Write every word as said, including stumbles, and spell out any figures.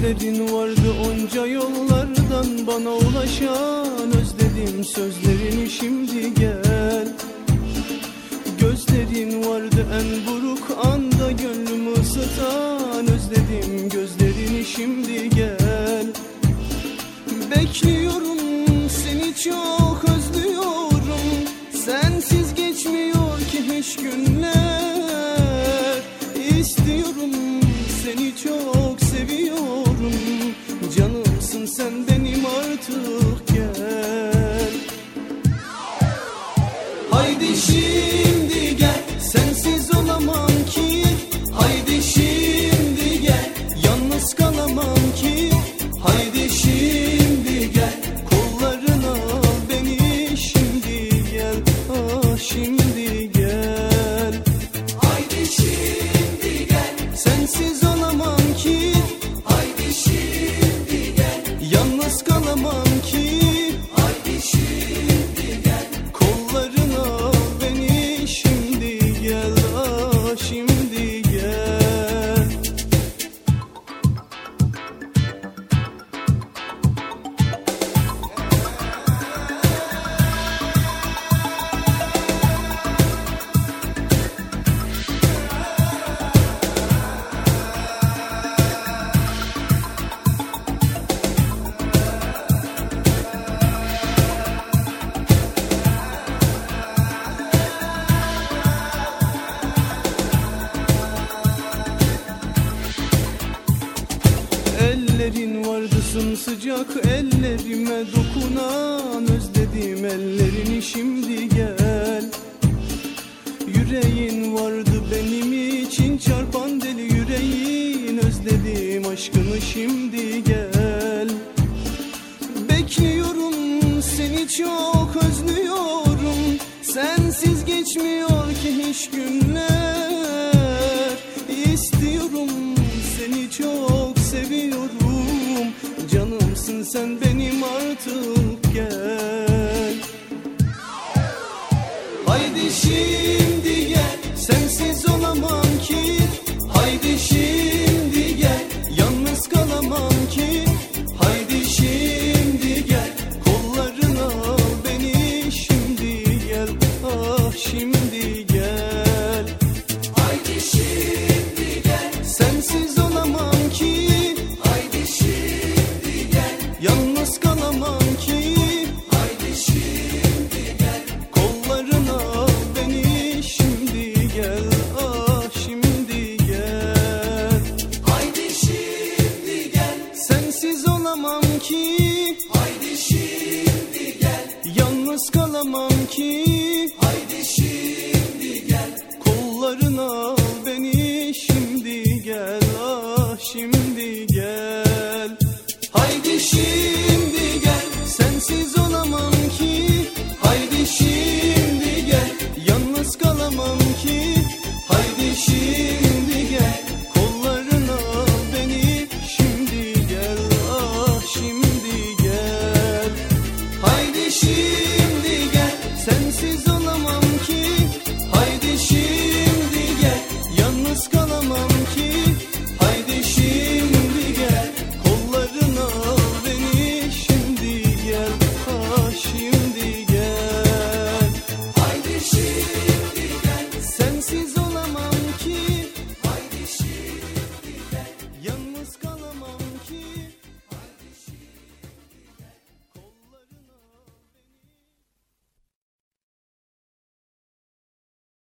Ellerin vardı onca yollardan bana ulaşan, özledim sözlerini şimdi gel. Gözlerin vardı en buruk anda gönlümü ısıtan, özledim gözlerini şimdi gel. Bekliyorum seni çok özlüyorum, sensiz geçmiyor ki hiç günler. İstiyorum seni çok seviyorum, canımsın sen benim artık gel. Haydi şimdi gel, sensiz olamam ki. Haydi şimdi gel, yalnız kalamam ki. Haydi şimdi gel, kollarına al beni şimdi gel. Ah şimdi gel. Haydi şimdi gel, sensiz olamam ki. Haydi şimdi gel, yalnız kalamam ki. Haydi şimdi gel, kollarına al beni şimdi gel. Ah şimdi gel. Ellerin vardı sımsıcak, ellerime dokunan, özledim ellerini şimdi gel. Yüreğin vardı benim için çarpan deli yüreğin, özledim aşkını şimdi gel. Bekliyorum seni çok özlüyorum, sensiz geçmiyor ki hiç günler. İstiyorum seni çok seviyorum, canımsın sen benim artık gel. Haydi şimdi gel, sensiz olamam ki. Haydi şimdi gel, yalnız kalamam ki. Haydi şimdi gel, kollarına al beni şimdi gel. Ah şimdi gel. Haydi şimdi gel, sensiz olamam ki. Haydi şimdi gel, yalnız kalamam ki. Haydi şimdi gel, kollarına al beni şimdi gel. Ah şimdi gel. Haydi şimdi gel, sensiz olamam ki. Haydi şimdi gel, yalnız kalamam ki. Haydi şimdi gel, kollarına al beni şimdi gel. Ah şimdi gel. Haydi şimdi